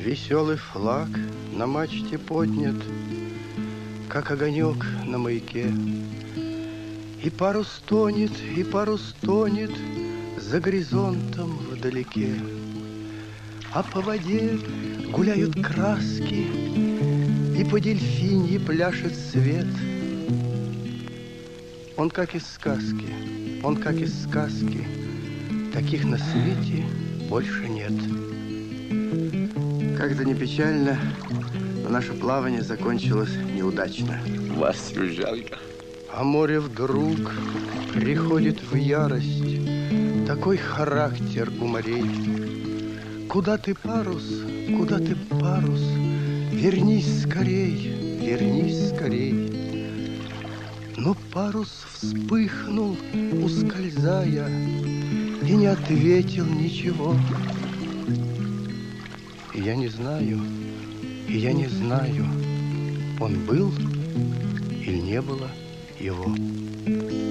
Веселый флаг на мачте поднят, как огонек на маяке. И парус тонет за горизонтом вдалеке. А по воде гуляют краски, и по дельфинье пляшет свет. Он как из сказки, таких на свете больше нет. Как-то не печально, но наше плавание закончилось неудачно. Васю жалко. А море вдруг приходит в ярость. Такой характер у морей. Куда ты, парус, вернись скорей. Но парус вспыхнул, ускользая, и не ответил ничего. И я не знаю, он был или не было его.